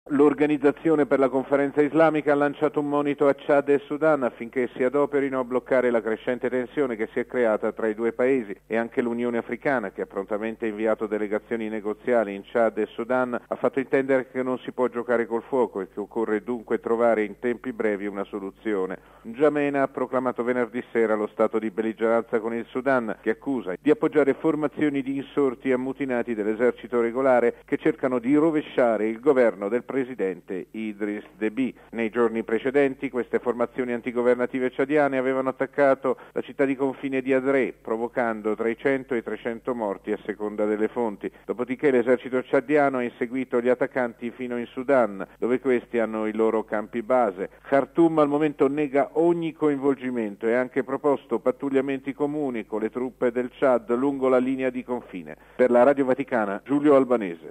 L'Organizzazione per la Conferenza Islamica ha lanciato un monito a Chad e Sudan affinché si adoperino a bloccare la crescente tensione che si è creata tra i due paesi, e anche l'Unione Africana, che ha prontamente inviato delegazioni negoziali in Chad e Sudan, ha fatto intendere che non si può giocare col fuoco e che occorre dunque trovare in tempi brevi una soluzione. N'Djamena ha proclamato venerdì sera lo stato di belligeranza con il Sudan, che accusa di appoggiare formazioni di insorti ammutinati dell'esercito regolare che cercano di rovesciare il governo del presidente Idris Deby. Nei giorni precedenti queste formazioni antigovernative ciadiane avevano attaccato la città di confine di Adre, provocando tra i 100 e i 300 morti a seconda delle fonti. Dopodiché l'esercito ciadiano ha inseguito gli attaccanti fino in Sudan, dove questi hanno i loro campi base. Khartoum al momento nega ogni coinvolgimento e ha anche proposto pattugliamenti comuni con le truppe del Chad lungo la linea di confine. Per la Radio Vaticana, Giulio Albanese.